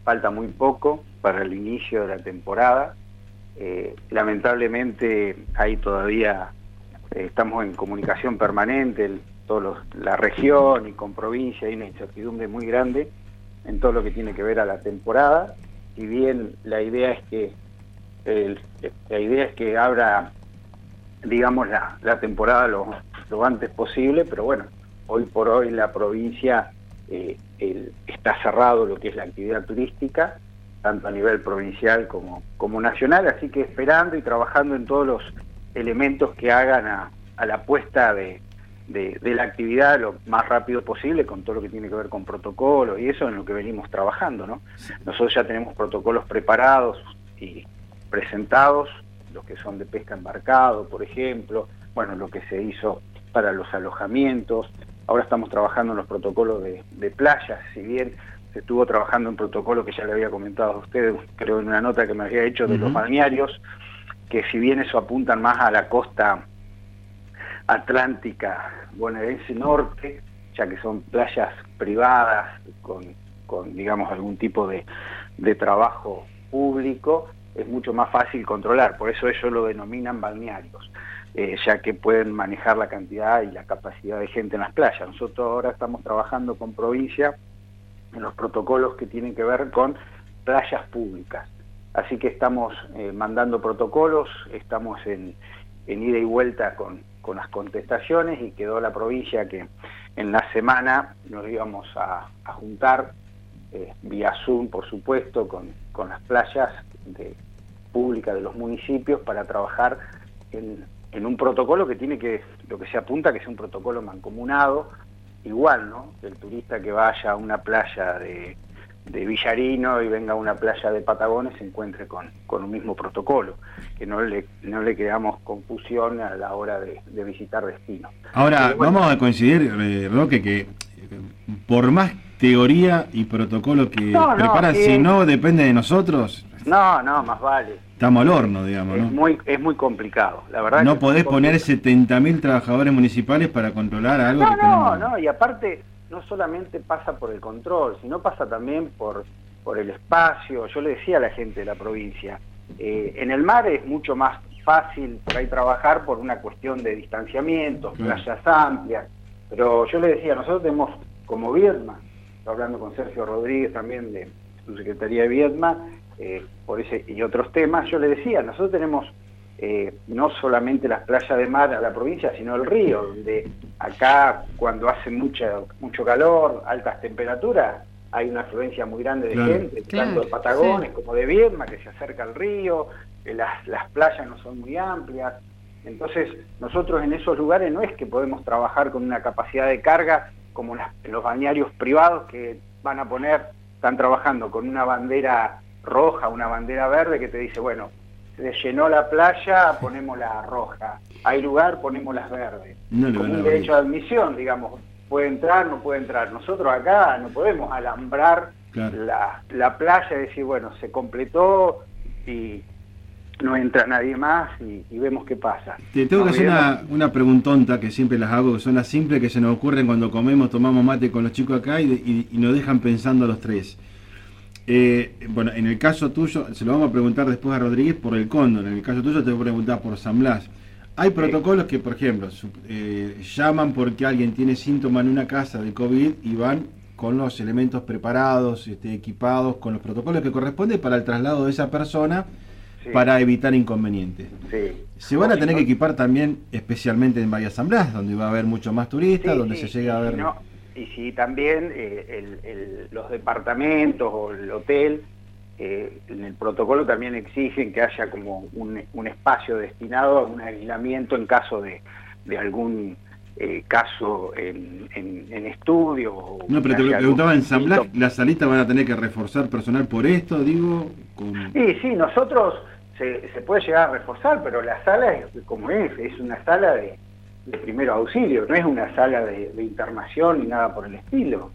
falta muy poco para el inicio de la temporada. Lamentablemente ahí todavía estamos en comunicación permanente, la región y con provincia, hay una incertidumbre muy grande en todo lo que tiene que ver a la temporada. Si bien la idea es que abra, digamos, la temporada lo antes posible, pero bueno, hoy por hoy la provincia está cerrado lo que es la actividad turística, tanto a nivel provincial como nacional, así que esperando y trabajando en todos los elementos que hagan a la puesta de la actividad lo más rápido posible, con todo lo que tiene que ver con protocolos y eso en lo que venimos trabajando, ¿no? Nosotros ya tenemos protocolos preparados y presentados, los que son de pesca embarcado, por ejemplo, bueno, lo que se hizo para los alojamientos. Ahora estamos trabajando en los protocolos de playas, si bien se estuvo trabajando en protocolo que ya le había comentado a ustedes, creo en una nota que me había hecho de los balnearios, que si bien eso apuntan más a la costa atlántica bonaerense norte, ya que son playas privadas con digamos algún tipo de trabajo público, es mucho más fácil controlar, por eso ellos lo denominan balnearios, ya que pueden manejar la cantidad y la capacidad de gente en las playas. Nosotros ahora estamos trabajando con provincia en los protocolos que tienen que ver con playas públicas, así que estamos mandando protocolos, estamos en ida y vuelta con las contestaciones, y quedó la provincia que en la semana nos íbamos a juntar vía Zoom, por supuesto, con las playas públicas de los municipios para trabajar en un protocolo que tiene lo que se apunta que es un protocolo mancomunado, igual, ¿no? El turista que vaya a una playa de Villarino y venga a una playa de Patagones se encuentre con un mismo protocolo, que no le creamos confusión a la hora de visitar destinos. Ahora, bueno, vamos a coincidir, Roque, que por más teoría y protocolo que preparan, si no depende de nosotros... No, más vale. Estamos al horno, digamos, ¿no? Es muy complicado, la verdad. No podés poner 70.000 trabajadores municipales para controlar algo que tenemos... No, y aparte no solamente pasa por el control, sino pasa también por el espacio. Yo le decía a la gente de la provincia, en el mar es mucho más fácil por ahí trabajar por una cuestión de distanciamiento, playas amplias, pero yo le decía, nosotros tenemos como Viedma, estoy hablando con Sergio Rodríguez también de su Secretaría de Viedma, por ese y otros temas, yo le decía, nosotros tenemos no solamente las playas de mar a la provincia, sino el río, donde acá cuando hace mucho calor, altas temperaturas, hay una afluencia muy grande de gente, tanto de Patagones como de Viedma, que se acerca al río, las playas no son muy amplias, entonces nosotros en esos lugares no es que podemos trabajar con una capacidad de carga como en los balnearios privados que están trabajando con una bandera roja, una bandera verde que te dice, bueno, se llenó la playa, ponemos la roja, hay lugar, ponemos las verdes, con un derecho de admisión, digamos, puede entrar, no puede entrar. Nosotros acá no podemos alambrar la playa y decir, bueno, se completó y no entra nadie más y vemos qué pasa. Te tengo que hacer una preguntonta que siempre las hago, que son las simples que se nos ocurren cuando tomamos mate con los chicos acá y nos dejan pensando a los tres. Bueno, en el caso tuyo, se lo vamos a preguntar después a Rodríguez por el cóndor, en el caso tuyo te voy a preguntar por San Blas. Hay protocolos que, por ejemplo, llaman porque alguien tiene síntomas en una casa de COVID y van con los elementos preparados, equipados, con los protocolos que corresponden para el traslado de esa persona para evitar inconvenientes. Se van a tener que equipar también, especialmente en Bahía San Blas, donde va a haber mucho más turistas, donde se llega a ver... Y si también los departamentos o el hotel, en el protocolo también exigen que haya como un espacio destinado a un aislamiento en caso de algún caso en estudio. No, pero te preguntaba, en San Blas, ¿las salitas van a tener que reforzar personal por esto, digo? Sí, nosotros se puede llegar a reforzar, pero la sala es como es una sala de primer auxilio, no es una sala de internación ni nada por el estilo.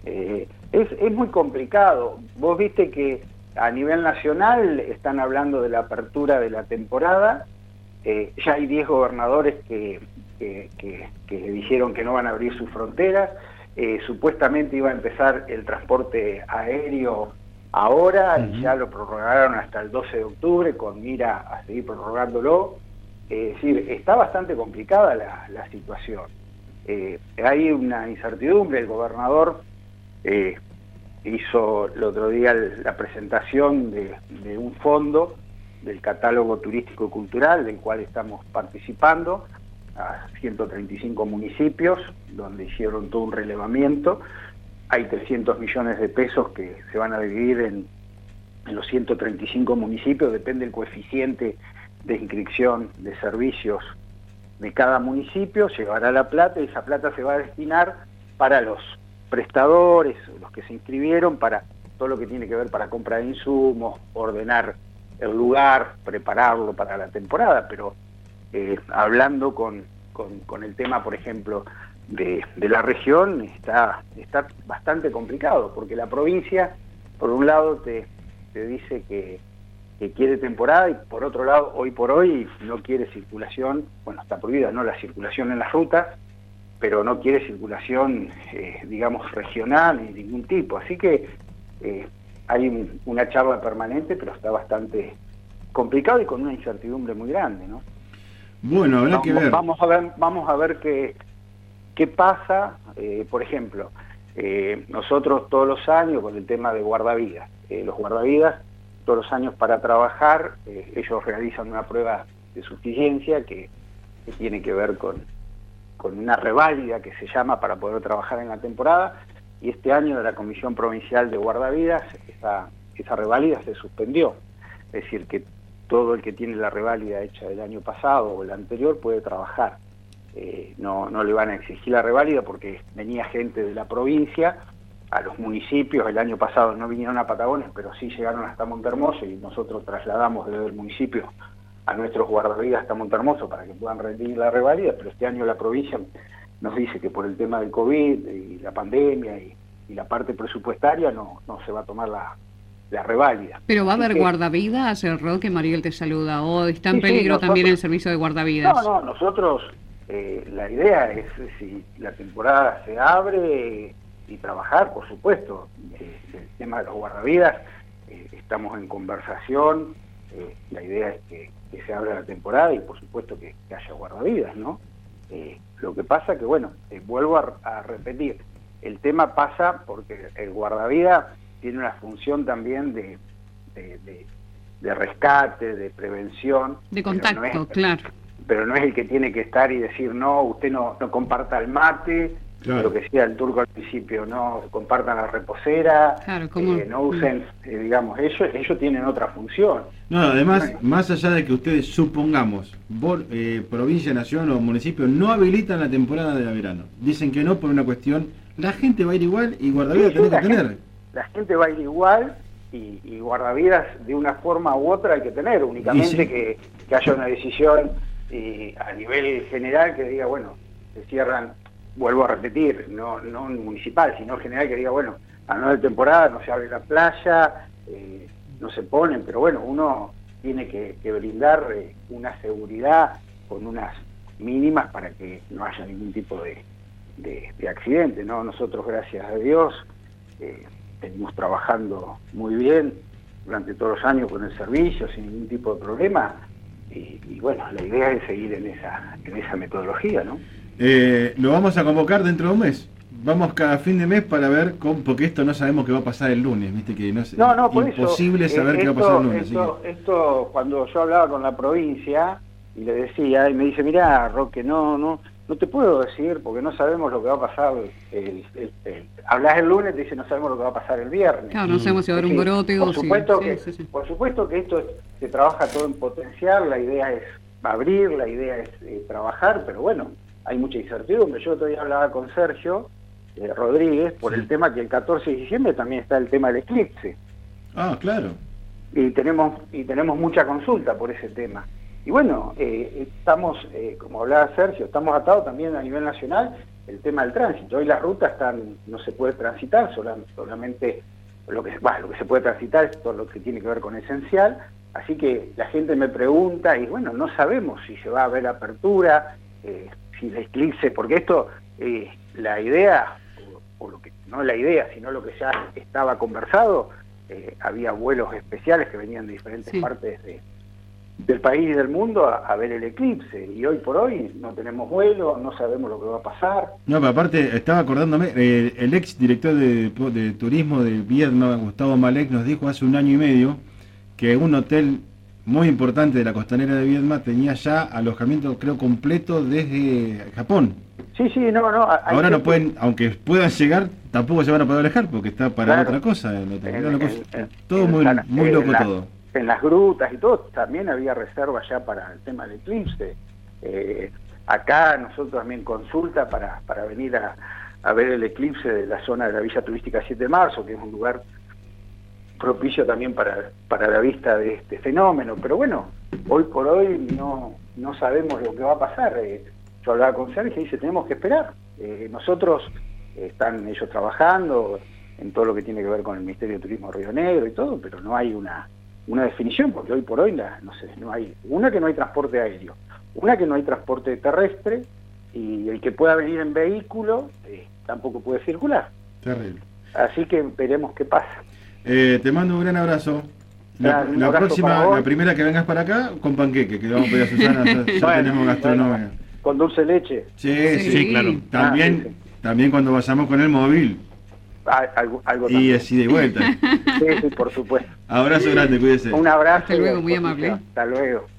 Es muy complicado. Vos viste que a nivel nacional están hablando de la apertura de la temporada, ya hay 10 gobernadores que dijeron que no van a abrir sus fronteras, supuestamente iba a empezar el transporte aéreo ahora y ya lo prorrogaron hasta el 12 de octubre con mira a seguir prorrogándolo. Es decir, está bastante complicada la situación. Hay una incertidumbre. El gobernador hizo el otro día la presentación de un fondo del catálogo turístico y cultural, del cual estamos participando, a 135 municipios, donde hicieron todo un relevamiento. Hay 300 millones de pesos que se van a dividir en los 135 municipios, depende del coeficiente de inscripción de servicios de cada municipio, llevará la plata y esa plata se va a destinar para los prestadores, los que se inscribieron, para todo lo que tiene que ver para compra de insumos, ordenar el lugar, prepararlo para la temporada, pero hablando con el tema, por ejemplo, de la región, está bastante complicado, porque la provincia, por un lado, te dice que quiere temporada y por otro lado, hoy por hoy, no quiere circulación. Bueno, está prohibida, ¿no?, la circulación en las rutas, pero no quiere circulación, digamos, regional ni de ningún tipo. Así que hay una charla permanente, pero está bastante complicado y con una incertidumbre muy grande, ¿no? Bueno, habrá que ver. Vamos a ver qué pasa. Por ejemplo, nosotros todos los años, con el tema de guardavidas, los guardavidas, todos los años para trabajar, ellos realizan una prueba de suficiencia que tiene que ver con una reválida que se llama para poder trabajar en la temporada, y este año de la Comisión Provincial de Guardavidas esa reválida se suspendió. Es decir, que todo el que tiene la reválida hecha del año pasado o el anterior puede trabajar. No le van a exigir la reválida porque venía gente de la provincia a los municipios. El año pasado no vinieron a Patagones, pero sí llegaron hasta Montehermoso y nosotros trasladamos desde el municipio a nuestros guardavidas hasta Montehermoso para que puedan rendir la reválida, pero este año la provincia nos dice que por el tema del COVID y la pandemia y la parte presupuestaria no se va a tomar la reválida. Pero va a haber guardavidas, Roque, Mariel te saluda, o está en peligro nosotros, también el servicio de guardavidas. No, nosotros, la idea es, si la temporada se abre, y trabajar, por supuesto. El tema de los guardavidas, estamos en conversación, la idea es que se abra la temporada y por supuesto que haya guardavidas, ¿no? Lo que pasa que, bueno, vuelvo a repetir, el tema pasa porque el guardavida tiene una función también de rescate, de prevención. De contacto, claro. Pero no es el que tiene que estar y decir, no, usted no comparta el mate. Claro. Lo que decía el turco al principio, no compartan la reposera, claro, no usen, digamos, ellos tienen otra función. No, además, más allá de que ustedes, supongamos, provincia, nación o municipio, no habilitan la temporada de verano, dicen que no por una cuestión, la gente va a ir igual y guardavidas tenés que tener. La gente va a ir igual y guardavidas de una forma u otra hay que tener, únicamente que haya una decisión a nivel general que diga, bueno, se cierran. Vuelvo a repetir, no municipal, sino general, que diga, bueno, a no de temporada no se abre la playa, no se ponen, pero bueno, uno tiene que brindar una seguridad con unas mínimas para que no haya ningún tipo de accidente, ¿no? Nosotros, gracias a Dios, venimos trabajando muy bien durante todos los años con el servicio, sin ningún tipo de problema, y bueno, la idea es seguir en esa metodología, ¿no? Lo vamos a convocar dentro de un mes. Vamos cada fin de mes para ver porque esto no sabemos qué va a pasar el lunes, viste que es imposible saber qué va a pasar el lunes. Esto cuando yo hablaba con la provincia y le decía, y me dice, mirá, Roque, no te puedo decir porque no sabemos lo que va a pasar. Hablas el lunes, te dice, no sabemos lo que va a pasar el viernes. Claro, no sabemos si va a haber un brote o sí. Por supuesto que esto se trabaja todo en potencial, la idea es abrir, la idea es trabajar, pero bueno, hay mucha incertidumbre. Yo todavía hablaba con Sergio Rodríguez por el tema que el 14 de diciembre también está el tema del eclipse. Ah, claro. Y tenemos mucha consulta por ese tema. Y bueno, estamos, como hablaba Sergio, estamos atados también a nivel nacional el tema del tránsito. Hoy las rutas no se puede transitar, solamente lo que se puede transitar es todo lo que tiene que ver con esencial. Así que la gente me pregunta y bueno, no sabemos si se va a haber apertura, si el eclipse, porque esto, la idea, o lo que no la idea, sino lo que ya estaba conversado, había vuelos especiales que venían de diferentes Sí. partes del país y del mundo a ver el eclipse, y hoy por hoy no tenemos vuelo, no sabemos lo que va a pasar. No, pero aparte, estaba acordándome, el ex director de turismo de Viedma, Gustavo Malek, nos dijo hace 1 año y medio que un hotel muy importante de la costanera de Viedma tenía ya alojamiento, creo, completo desde Japón. Sí, no, Ahora no pueden, aunque puedan llegar, tampoco se van a poder alejar porque está para Claro. otra cosa el hotel. Era una cosa- todo en muy, la- muy en loco la- todo. En las grutas y todo, también había reservas ya para el tema del eclipse. Acá nosotros también consulta para venir a ver el eclipse de la zona de la Villa Turística 7 de Marzo, que es un lugar propicio también para la vista de este fenómeno. Pero bueno, hoy por hoy no sabemos lo que va a pasar. Yo hablaba con Sergio y dice, tenemos que esperar. Nosotros, están ellos trabajando en todo lo que tiene que ver con el Ministerio de Turismo Río Negro y todo, pero no hay una definición, porque hoy por hoy no hay, que no hay transporte aéreo, que no hay transporte terrestre, y el que pueda venir en vehículo tampoco puede circular. Terrible. Así que veremos qué pasa. Te mando un gran abrazo. Claro, un La abrazo próxima, para vos. la primera que vengas para acá, con panqueque, que le vamos a pedir a Susana, ya Bueno, tenemos gastronomía. bueno, con dulce de leche. Sí, claro. También, sí. también cuando vayamos con el móvil, Algo y también. así de vuelta. Sí, por supuesto. Abrazo grande, cuídese. Un abrazo. Hasta luego, y a muy disposición. amable. Hasta luego.